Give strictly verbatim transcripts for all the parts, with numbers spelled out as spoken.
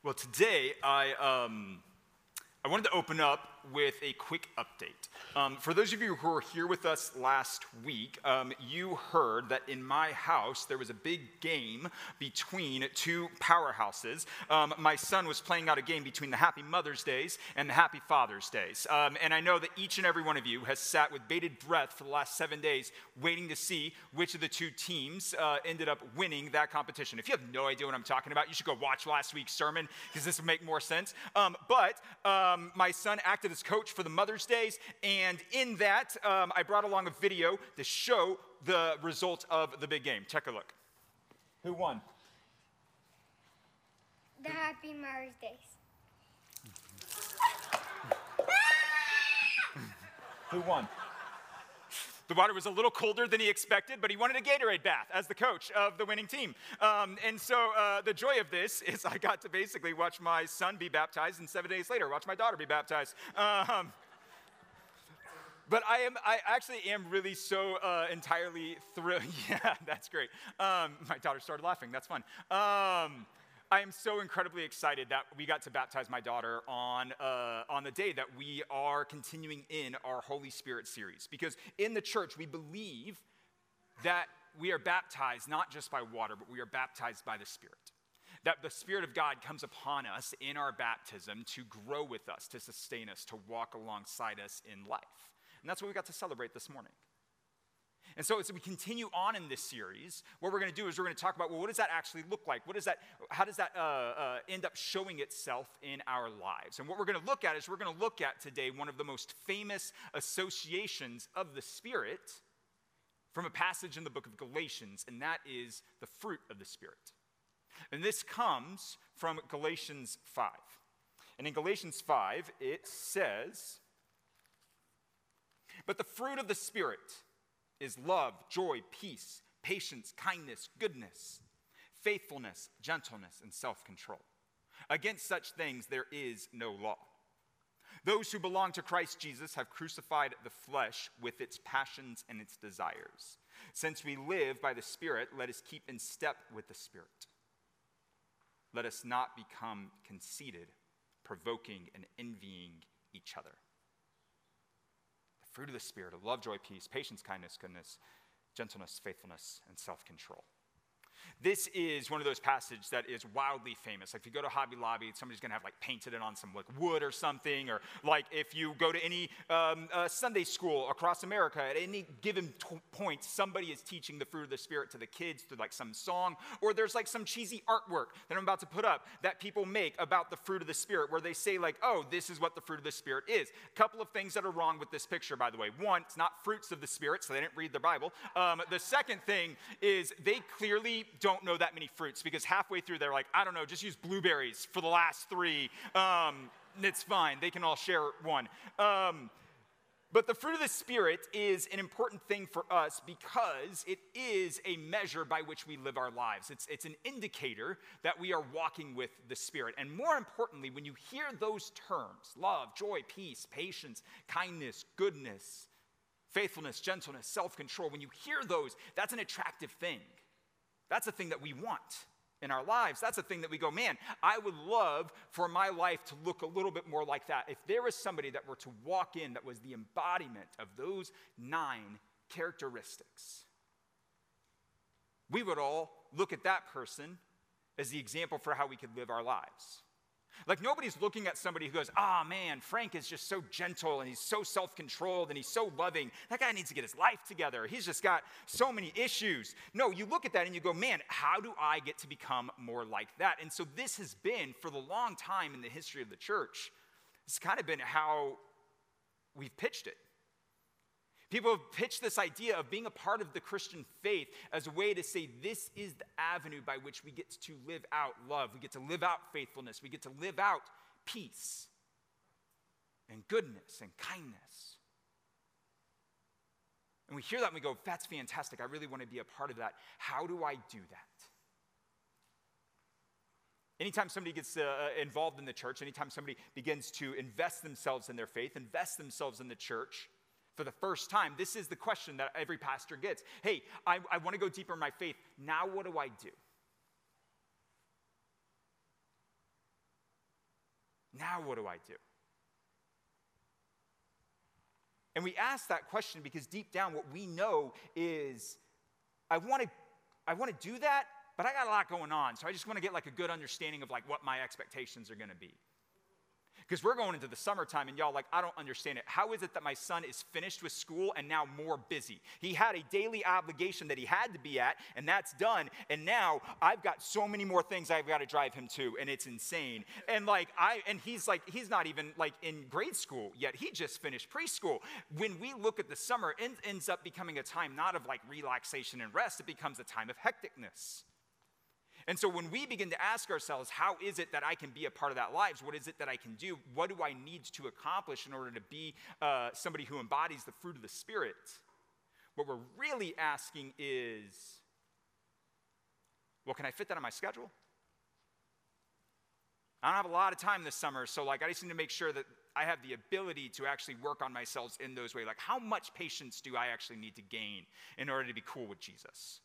Well, today I um, I wanted to open up with a quick update. Um, for those of you who were here with us last week, um, you heard that in my house there was a big game between two powerhouses. Um, my son was playing out a game between the Happy Mother's Days and the Happy Father's Days. Um, and I know that each and every one of you has sat with bated breath for the last seven days waiting to see which of the two teams uh, ended up winning that competition. If you have no idea what I'm talking about, you should go watch last week's sermon because this will make more sense. Um, but um, my son acted as coach for the Mother's Days, and in that, um, I brought along a video to show the result of the big game. Take a look. Who won? The Happy Mother's Days. Who won? The water was a little colder than he expected, but he wanted a Gatorade bath as the coach of the winning team. Um, and so uh, the joy of this is I got to basically watch my son be baptized, and seven days later, watch my daughter be baptized. Um, but I am, I actually am really so uh, entirely thrilled. Yeah, that's great. Um, my daughter started laughing. That's fun. Um, I am so incredibly excited that we got to baptize my daughter on, uh, on the day that we are continuing in our Holy Spirit series. Because in the church, we believe that we are baptized not just by water, but we are baptized by the Spirit. That the Spirit of God comes upon us in our baptism to grow with us, to sustain us, to walk alongside us in life. And that's what we got to celebrate this morning. And so as we continue on in this series, what we're going to do is we're going to talk about, well, what does that actually look like? What does that, how does that uh, uh, end up showing itself in our lives? And what we're going to look at is we're going to look at today one of the most famous associations of the Spirit from a passage in the book of Galatians, and that is the fruit of the Spirit. And this comes from Galatians five. And in Galatians five, it says, "But the fruit of the Spirit is love, joy, peace, patience, kindness, goodness, faithfulness, gentleness, and self-control. Against such things there is no law. Those who belong to Christ Jesus have crucified the flesh with its passions and its desires. Since we live by the Spirit, let us keep in step with the Spirit. Let us not become conceited, provoking and envying each other." Fruit of the Spirit of love, joy, peace, patience, kindness, goodness, gentleness, faithfulness, and self-control. This is one of those passages that is wildly famous. Like if you go to Hobby Lobby, somebody's going to have like painted it on some like wood or something. Or like if you go to any um, uh, Sunday school across America, at any given t- point, somebody is teaching the fruit of the Spirit to the kids through like some song. Or there's like some cheesy artwork that I'm about to put up that people make about the fruit of the Spirit, where they say like, oh, this is what the fruit of the Spirit is. A couple of things that are wrong with this picture, by the way. One, it's not fruits of the Spirit, so they didn't read the Bible. Um, the second thing is they clearly don't know that many fruits, because halfway through they're like, I don't know, just use blueberries for the last three. Um, it's fine. They can all share one. Um, but the fruit of the Spirit is an important thing for us because it is a measure by which we live our lives. It's, it's an indicator that we are walking with the Spirit. And more importantly, when you hear those terms, love, joy, peace, patience, kindness, goodness, faithfulness, gentleness, self-control, when you hear those, that's an attractive thing. That's a thing that we want in our lives. That's a thing that we go, man, I would love for my life to look a little bit more like that. If there was somebody that were to walk in that was the embodiment of those nine characteristics, we would all look at that person as the example for how we could live our lives. Like nobody's looking at somebody who goes, ah, oh, man, Frank is just so gentle and he's so self-controlled and he's so loving. That guy needs to get his life together. He's just got so many issues. No, you look at that and you go, man, how do I get to become more like that? And so this has been, for the long time in the history of the church, it's kind of been how we've pitched it. People have pitched this idea of being a part of the Christian faith as a way to say this is the avenue by which we get to live out love. We get to live out faithfulness. We get to live out peace and goodness and kindness. And we hear that and we go, that's fantastic. I really want to be a part of that. How do I do that? Anytime somebody gets uh, involved in the church, anytime somebody begins to invest themselves in their faith, invest themselves in the church, for the first time, this is the question that every pastor gets. Hey, I, I want to go deeper in my faith. Now what do I do? Now what do I do? And we ask that question because deep down what we know is, I want to I want to do that, but I got a lot going on. So I just want to get like a good understanding of like what my expectations are going to be. Because we're going into the summertime and y'all like, I don't understand it. How is it that my son is finished with school and now more busy? He had a daily obligation that he had to be at, and that's done. And now I've got so many more things I've got to drive him to, and it's insane. And like I and he's like, he's not even like in grade school yet. He just finished preschool. When we look at the summer, it ends up becoming a time not of like relaxation and rest, it becomes a time of hecticness. And so when we begin to ask ourselves, how is it that I can be a part of that lives? What is it that I can do? What do I need to accomplish in order to be uh, somebody who embodies the fruit of the Spirit? What we're really asking is, well, can I fit that on my schedule? I don't have a lot of time this summer, so like I just need to make sure that I have the ability to actually work on myself in those ways. Like how much patience do I actually need to gain in order to be cool with Jesus?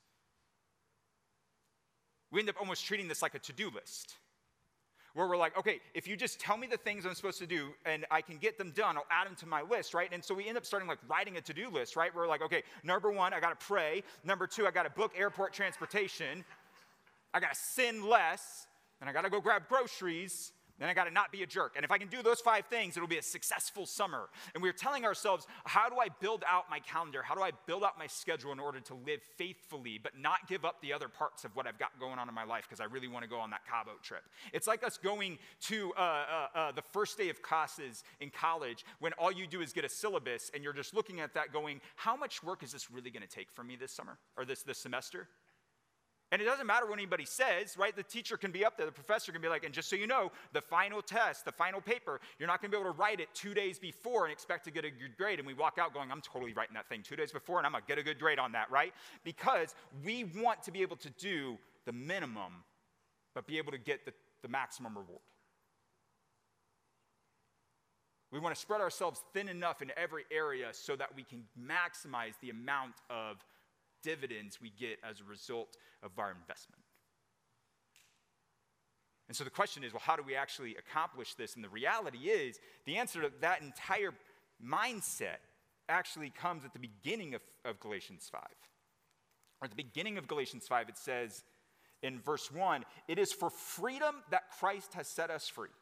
We end up almost treating this like a to-do list, where we're like, okay, if you just tell me the things I'm supposed to do and I can get them done, I'll add them to my list, right? And so we end up starting like writing a to-do list, right? We're like, okay, number one, I got to pray. Number two, I got to book airport transportation. I got to sin less. Then I got to go grab groceries. Then I got to not be a jerk. And if I can do those five things, it'll be a successful summer. And we're telling ourselves, how do I build out my calendar? How do I build out my schedule in order to live faithfully, but not give up the other parts of what I've got going on in my life because I really want to go on that Cabo trip? It's like us going to uh, uh, uh, the first day of classes in college when all you do is get a syllabus and you're just looking at that going, how much work is this really going to take from me this summer or this, this semester? And it doesn't matter what anybody says, right? The teacher can be up there, the professor can be like, and just so you know, the final test, the final paper, you're not going to be able to write it two days before and expect to get a good grade. And we walk out going, I'm totally writing that thing two days before, and I'm going to get a good grade on that, right? Because we want to be able to do the minimum, but be able to get the, the maximum reward. We want to spread ourselves thin enough in every area so that we can maximize the amount of dividends we get as a result of our investment. And so the question is, well, how do we actually accomplish this? And the reality is, the answer to that entire mindset actually comes at the beginning of, of Galatians five. Or at the beginning of Galatians five, it says in verse one, it is for freedom that Christ has set us free.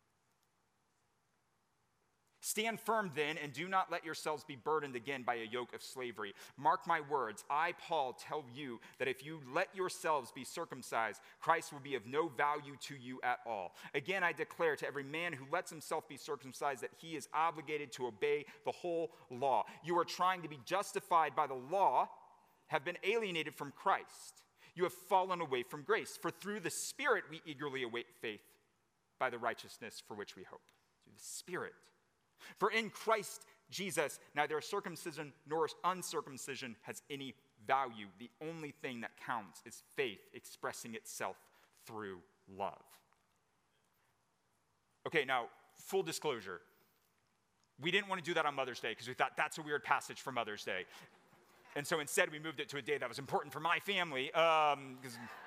Stand firm then, and do not let yourselves be burdened again by a yoke of slavery. Mark my words, I, Paul, tell you that if you let yourselves be circumcised, Christ will be of no value to you at all. Again, I declare to every man who lets himself be circumcised that he is obligated to obey the whole law. You are trying to be justified by the law, have been alienated from Christ. You have fallen away from grace. For through the Spirit we eagerly await faith by the righteousness for which we hope. Through the Spirit. For in Christ Jesus, neither circumcision nor uncircumcision has any value. The only thing that counts is faith expressing itself through love. Okay, now, full disclosure. We didn't want to do that on Mother's Day because we thought that's a weird passage for Mother's Day. And so instead, we moved it to a day that was important for my family. Um,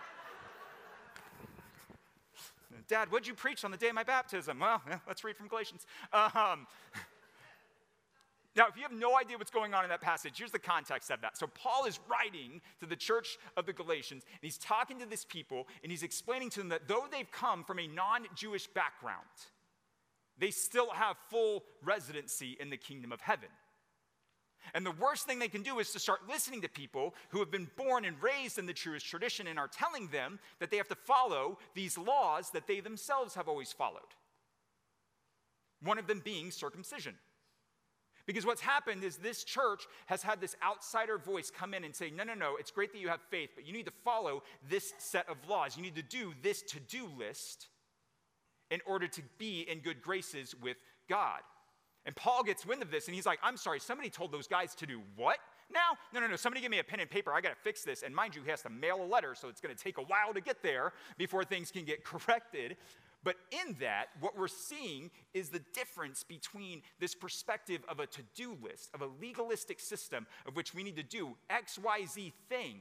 Dad, what'd you preach on the day of my baptism? Well, yeah, let's read from Galatians. Um, now, if you have no idea what's going on in that passage, here's the context of that. So Paul is writing to the church of the Galatians, and he's talking to this people, and he's explaining to them that though they've come from a non-Jewish background, they still have full residency in the kingdom of heaven. And the worst thing they can do is to start listening to people who have been born and raised in the Jewish tradition and are telling them that they have to follow these laws that they themselves have always followed. One of them being circumcision. Because what's happened is this church has had this outsider voice come in and say, no, no, no, it's great that you have faith, but you need to follow this set of laws. You need to do this to-do list in order to be in good graces with God. And Paul gets wind of this, and he's like, I'm sorry, somebody told those guys to do what now? No, no, no, somebody give me a pen and paper. I got to fix this. And mind you, he has to mail a letter, so it's going to take a while to get there before things can get corrected. But in that, what we're seeing is the difference between this perspective of a to-do list, of a legalistic system of which we need to do X, Y, Z thing,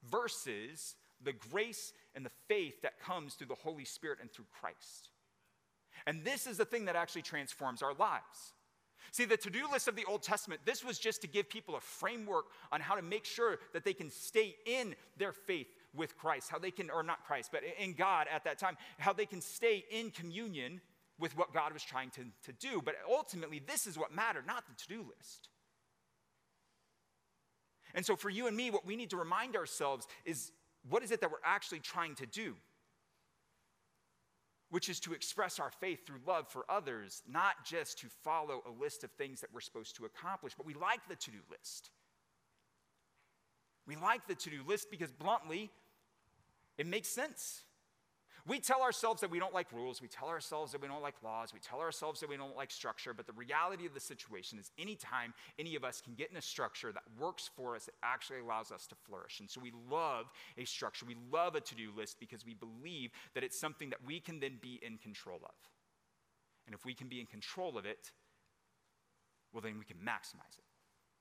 versus the grace and the faith that comes through the Holy Spirit and through Christ. And this is the thing that actually transforms our lives. See, the to-do list of the Old Testament, this was just to give people a framework on how to make sure that they can stay in their faith with Christ, how they can, or not Christ, but in God at that time, how they can stay in communion with what God was trying to, to do. But ultimately, this is what mattered, not the to-do list. And so for you and me, what we need to remind ourselves is, what is it that we're actually trying to do? Which is to express our faith through love for others, not just to follow a list of things that we're supposed to accomplish. But we like the to-do list. We like the to-do list because, bluntly, it makes sense. We tell ourselves that we don't like rules. We tell ourselves that we don't like laws. We tell ourselves that we don't like structure. But the reality of the situation is anytime any of us can get in a structure that works for us, it actually allows us to flourish. And so we love a structure. We love a to-do list because we believe that it's something that we can then be in control of. And if we can be in control of it, well, then we can maximize it.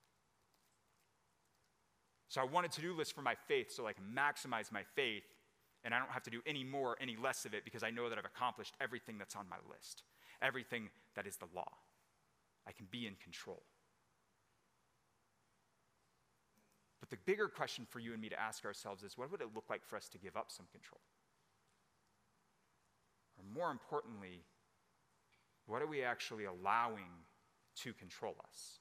So I want a to-do list for my faith so I can maximize my faith. And I don't have to do any more, any less of it, because I know that I've accomplished everything that's on my list, everything that is the law. I can be in control. But the bigger question for you and me to ask ourselves is, what would it look like for us to give up some control? Or more importantly, what are we actually allowing to control us?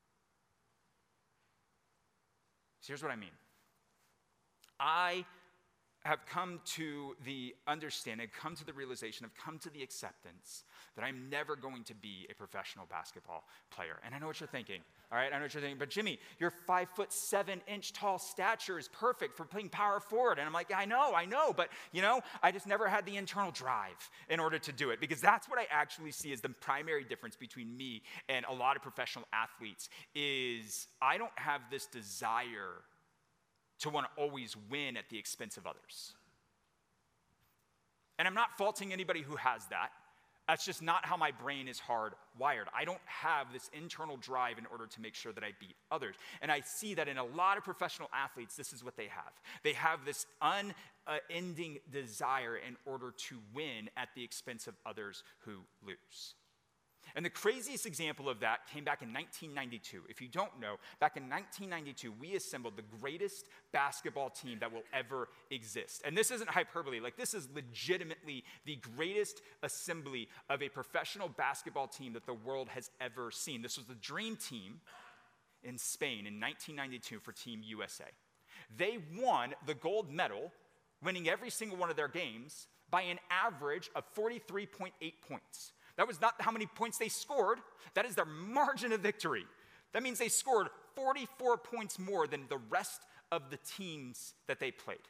So here's what I mean. I have come to the understanding, come to the realization, have come to the acceptance that I'm never going to be a professional basketball player. And I know what you're thinking, all right? I know what you're thinking, but Jimmy, your five foot seven inch tall stature is perfect for playing power forward. And I'm like, yeah, I know, I know, but you know, I just never had the internal drive in order to do it, because that's what I actually see as the primary difference between me and a lot of professional athletes is I don't have this desire to want to always win at the expense of others. And I'm not faulting anybody who has that. That's just not how my brain is hardwired. I don't have this internal drive in order to make sure that I beat others. And I see that in a lot of professional athletes, this is what they have. They have this unending desire in order to win at the expense of others who lose. And the craziest example of that came back in nineteen ninety-two. If you don't know, back in nineteen ninety-two, we assembled the greatest basketball team that will ever exist. And this isn't hyperbole. Like, this is legitimately the greatest assembly of a professional basketball team that the world has ever seen. This was the Dream Team in Spain in nineteen ninety-two for Team U S A. They won the gold medal, winning every single one of their games by an average of forty-three point eight points. That was not how many points they scored. That is their margin of victory. That means they scored forty-four points more than the rest of the teams that they played.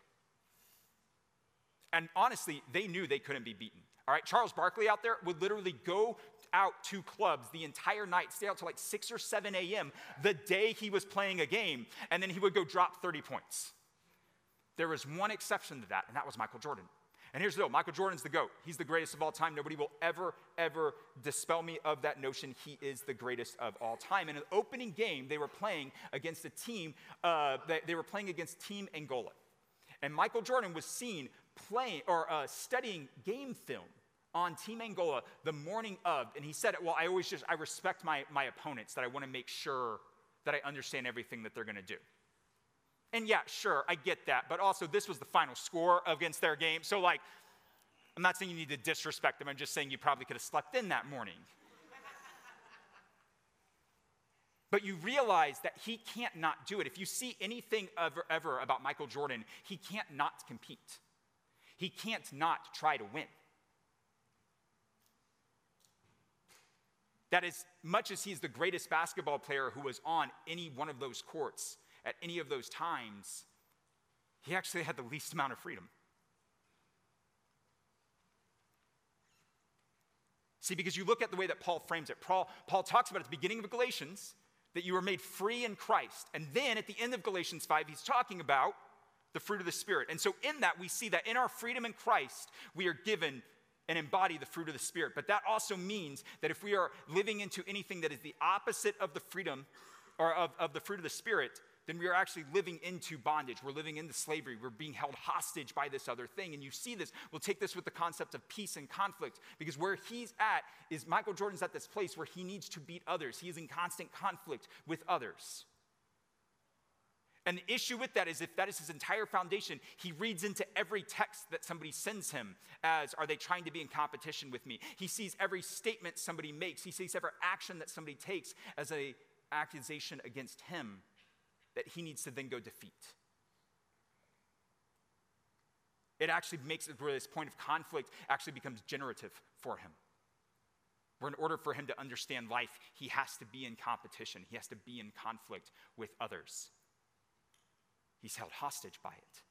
And honestly, they knew they couldn't be beaten. All right, Charles Barkley out there would literally go out to clubs the entire night, stay out till like six or seven a.m. the day he was playing a game, and then he would go drop thirty points. There was one exception to that, and that was Michael Jordan. And here's the deal, Michael Jordan's the GOAT. He's the greatest of all time. Nobody will ever, ever dispel me of that notion. He is the greatest of all time. In an opening game, they were playing against a team, uh, they, they were playing against Team Angola. And Michael Jordan was seen playing, or uh, studying game film on Team Angola the morning of, and he said, well, I always just, I respect my, my opponents, that I want to make sure that I understand everything that they're going to do. And yeah, sure, I get that, but also this was the final score against their game, so like, I'm not saying you need to disrespect them, I'm just saying you probably could have slept in that morning. But you realize that he can't not do it. If you see anything ever, ever about Michael Jordan, he can't not compete. He can't not try to win. That as much as he's the greatest basketball player who was on any one of those courts at any of those times, he actually had the least amount of freedom. See, because you look at the way that Paul frames it. Paul, Paul talks about at the beginning of Galatians that you were made free in Christ. And then at the end of Galatians five, he's talking about the fruit of the Spirit. And so in that, we see that in our freedom in Christ, we are given and embody the fruit of the Spirit. But that also means that if we are living into anything that is the opposite of the freedom or of, of the fruit of the Spirit, then we are actually living into bondage. We're living into slavery. We're being held hostage by this other thing. And you see this. We'll take this with the concept of peace and conflict, because where he's at is Michael Jordan's at this place where he needs to beat others. He is in constant conflict with others. And the issue with that is if that is his entire foundation, he reads into every text that somebody sends him as, are they trying to be in competition with me? He sees every statement somebody makes. He sees every action that somebody takes as an accusation against him that he needs to then go defeat. It actually makes it where this point of conflict actually becomes generative for him. Where in order for him to understand life, he has to be in competition. He has to be in conflict with others. He's held hostage by it.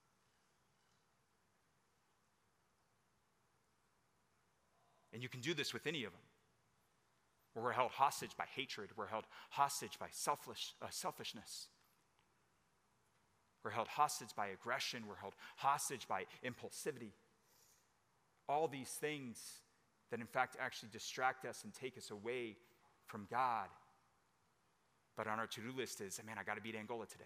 And you can do this with any of them. Where we're held hostage by hatred. We're held hostage by selfish, uh, selfishness. We're held hostage by aggression. We're held hostage by impulsivity. All these things that in fact actually distract us and take us away from God. But on our to-do list is, man, I got to beat Angola today.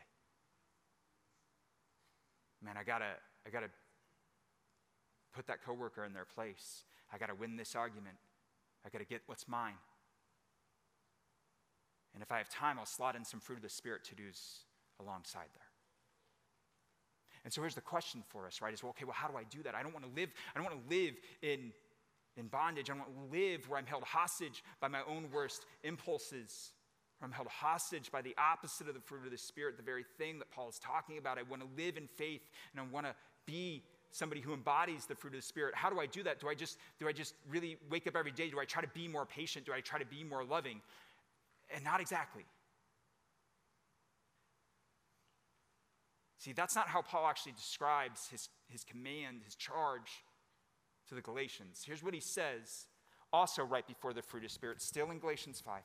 Man, I gotta, I gotta put that coworker in their place. I gotta win this argument. I gotta get what's mine. And if I have time, I'll slot in some fruit of the Spirit to-dos alongside there. And so here's the question for us, right? Is, well, okay, well, how do I do that? I don't want to live, I don't want to live in, in bondage. I don't want to live where I'm held hostage by my own worst impulses. I'm held hostage by the opposite of the fruit of the Spirit, the very thing that Paul is talking about. I want to live in faith, and I want to be somebody who embodies the fruit of the Spirit. How do I do that? Do I just, do I just really wake up every day? Do I try to be more patient? Do I try to be more loving? And not exactly. See, that's not how Paul actually describes his, his command, his charge to the Galatians. Here's what he says, also right before the fruit of the Spirit, still in Galatians five.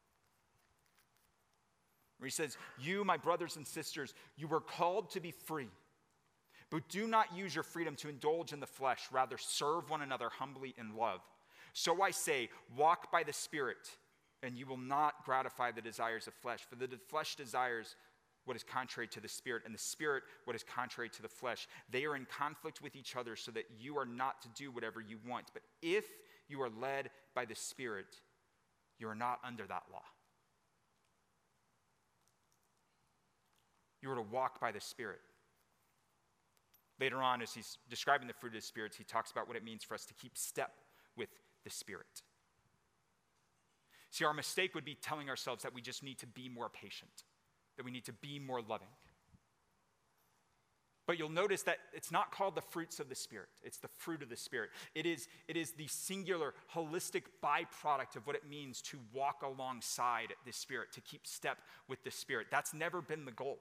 Where he says, you, my brothers and sisters, you were called to be free, but do not use your freedom to indulge in the flesh. Rather, serve one another humbly in love. So I say, walk by the Spirit, and you will not gratify the desires of flesh. For the flesh desires what is contrary to the Spirit, and the Spirit what is contrary to the flesh. They are in conflict with each other, so that you are not to do whatever you want. But if you are led by the Spirit, you are not under that law. You are to walk by the Spirit. Later on, as he's describing the fruit of the Spirit, he talks about what it means for us to keep step with the Spirit. See, our mistake would be telling ourselves that we just need to be more patient, that we need to be more loving. But you'll notice that it's not called the fruits of the Spirit. It's the fruit of the Spirit. It is, it is the singular, holistic byproduct of what it means to walk alongside the Spirit, to keep step with the Spirit. That's never been the goal.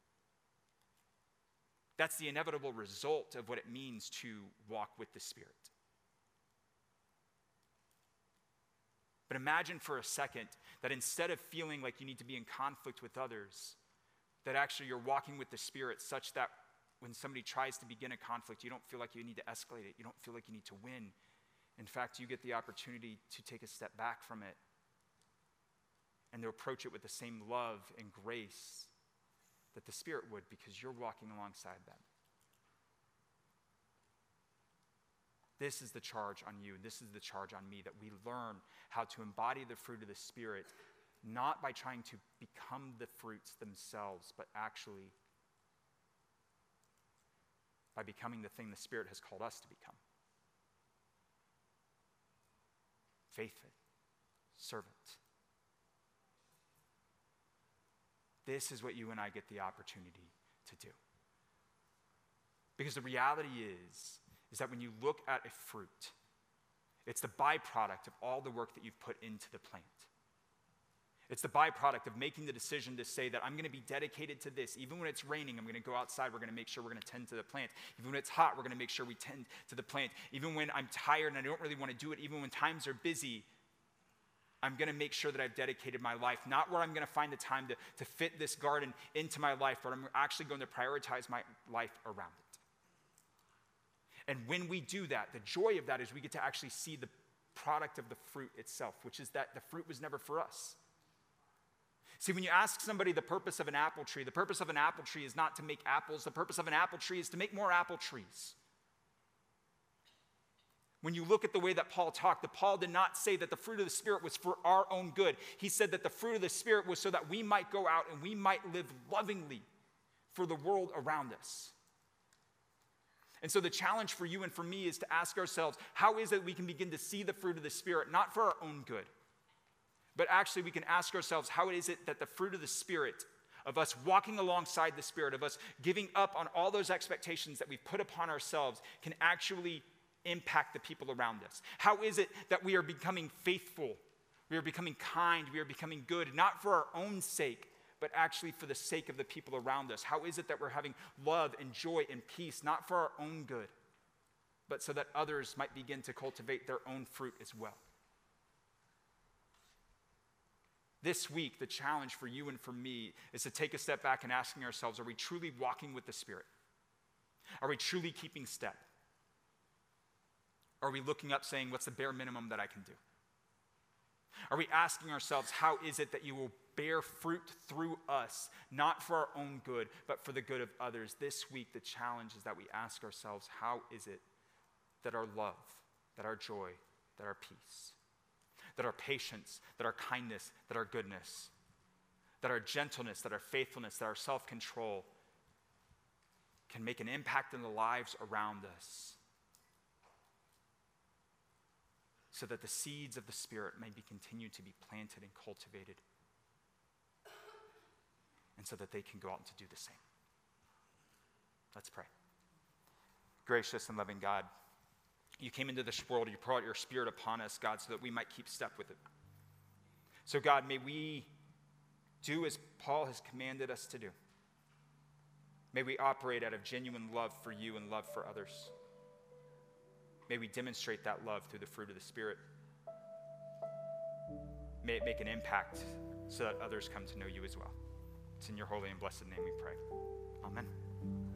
That's the inevitable result of what it means to walk with the Spirit. But imagine for a second that instead of feeling like you need to be in conflict with others, that actually you're walking with the Spirit such that when somebody tries to begin a conflict, you don't feel like you need to escalate it. You don't feel like you need to win. In fact, you get the opportunity to take a step back from it and to approach it with the same love and grace that the Spirit would, because you're walking alongside them. This is the charge on you. This is the charge on me, that we learn how to embody the fruit of the Spirit, not by trying to become the fruits themselves, but actually by becoming the thing the Spirit has called us to become. Faithful, servant. This is what you and I get the opportunity to do. Because the reality is, is that when you look at a fruit, it's the byproduct of all the work that you've put into the plant. It's the byproduct of making the decision to say that I'm going to be dedicated to this. Even when it's raining, I'm going to go outside. We're going to make sure we're going to tend to the plant. Even when it's hot, we're going to make sure we tend to the plant. Even when I'm tired and I don't really want to do it, even when times are busy, I'm going to make sure that I've dedicated my life, not where I'm going to find the time to, to fit this garden into my life, but I'm actually going to prioritize my life around it. And when we do that, the joy of that is we get to actually see the product of the fruit itself, which is that the fruit was never for us. See, when you ask somebody the purpose of an apple tree, the purpose of an apple tree is not to make apples. The purpose of an apple tree is to make more apple trees. When you look at the way that Paul talked, that Paul did not say that the fruit of the Spirit was for our own good. He said that the fruit of the Spirit was so that we might go out and we might live lovingly for the world around us. And so the challenge for you and for me is to ask ourselves, how is it we can begin to see the fruit of the Spirit, not for our own good, but actually we can ask ourselves, how is it that the fruit of the Spirit, of us walking alongside the Spirit, of us giving up on all those expectations that we've put upon ourselves, can actually impact the people around us? How is it that we are becoming faithful, we are becoming kind, we are becoming good, not for our own sake, but actually for the sake of the people around us? How is it that we're having love and joy and peace, not for our own good, but so that others might begin to cultivate their own fruit as well? This week, the challenge for you and for me is to take a step back and asking ourselves, are we truly walking with the Spirit? Are we truly keeping step? Are we looking up saying, what's the bare minimum that I can do? Are we asking ourselves, how is it that you will bear fruit through us, not for our own good, but for the good of others? This week, the challenge is that we ask ourselves, how is it that our love, that our joy, that our peace, that our patience, that our kindness, that our goodness, that our gentleness, that our faithfulness, that our self-control can make an impact in the lives around us, so that the seeds of the Spirit may be continued to be planted and cultivated, and so that they can go out and to do the same. Let's pray. Gracious and loving God, you came into this world, you brought your Spirit upon us, God, so that we might keep step with it. So God, may we do as Paul has commanded us to do. May we operate out of genuine love for you and love for others. May we demonstrate that love through the fruit of the Spirit. May it make an impact so that others come to know you as well. It's in your holy and blessed name we pray. Amen.